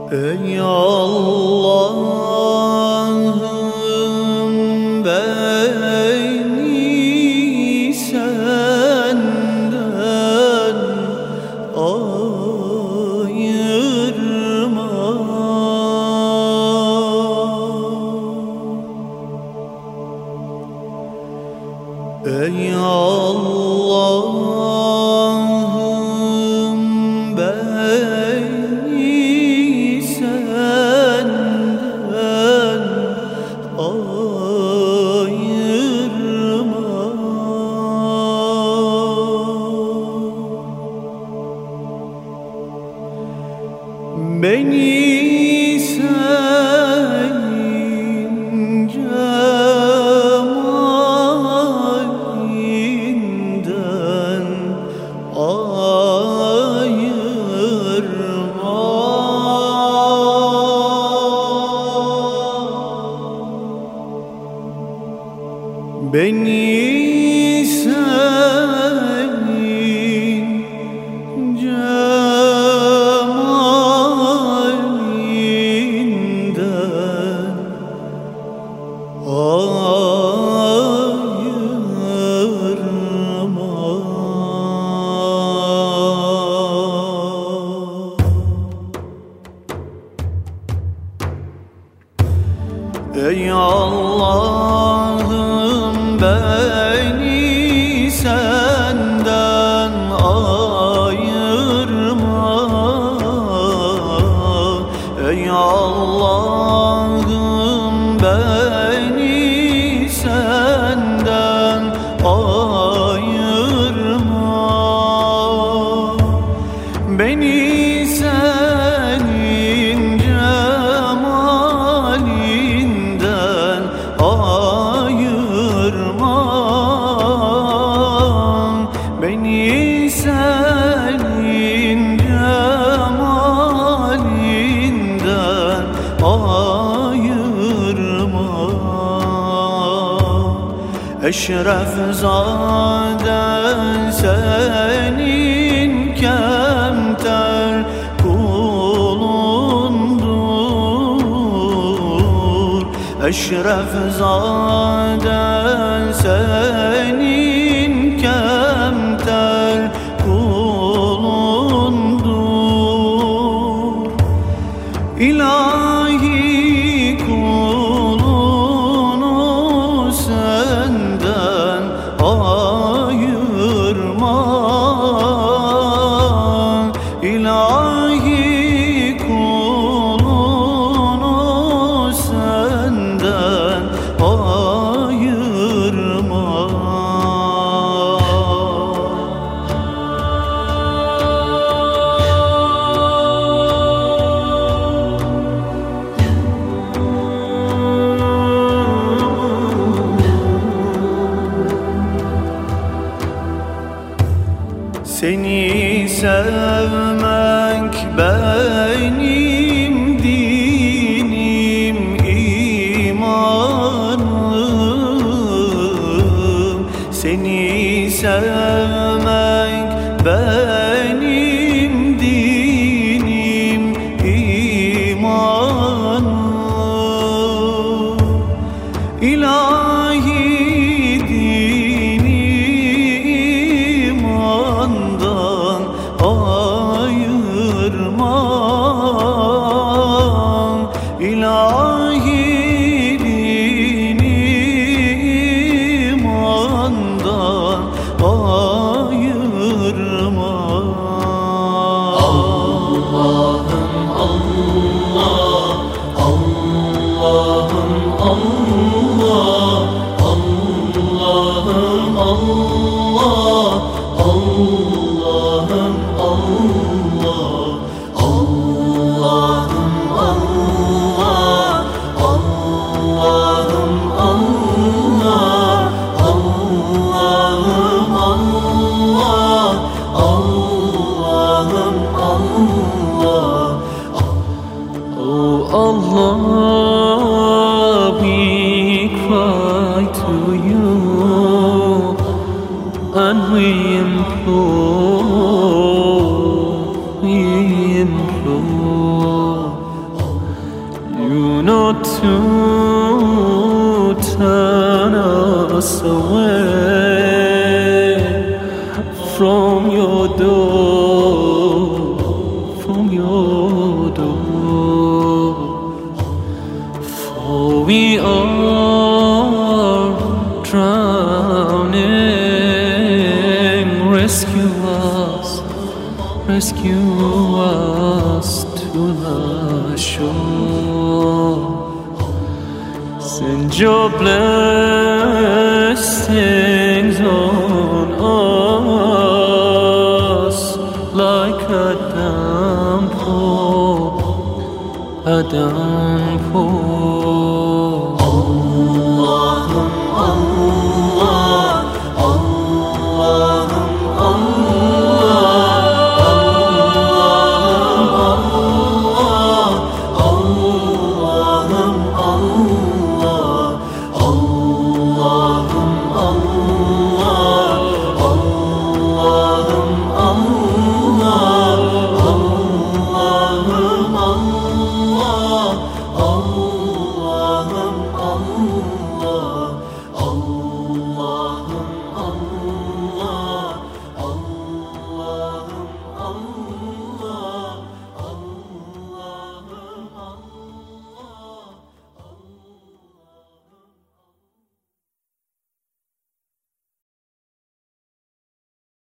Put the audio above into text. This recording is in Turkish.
Ey Allah'ım, beni senden ayırma. Ey Allah'ım, beni senden ayırma. Beni senin cemalinden ayırma. Beni senin cemalinden ayırma. Ey Allah'ım, beni senden ayırma. Ey Allah'ım, beni senden ayırma. Beni senin cemalinden ayırma. Beni senin cemalinden ayırma. Eşref zaden senin kemter kulundur. Eşref zaden senin kemter kulundur. İlahi kulunu senden ayırma. İlahi kulunu senden ayırma. Seni sevmek benim dinim, imanım. Seni sevmek benim dinim, imanım. İlahi imandan ayırma. İlahi imandan ayırma. Allah'ım Allah, Allah'ım Allah, Allah'ım Allah, Allah'ım Allah, Allah'ım Allah, Allah'ım Allah, Allah'ım Allah, Allah'ım Allah. your door, for we are drowning. Rescue us to the shore. Send your blessings on us like a downpour, a downpour.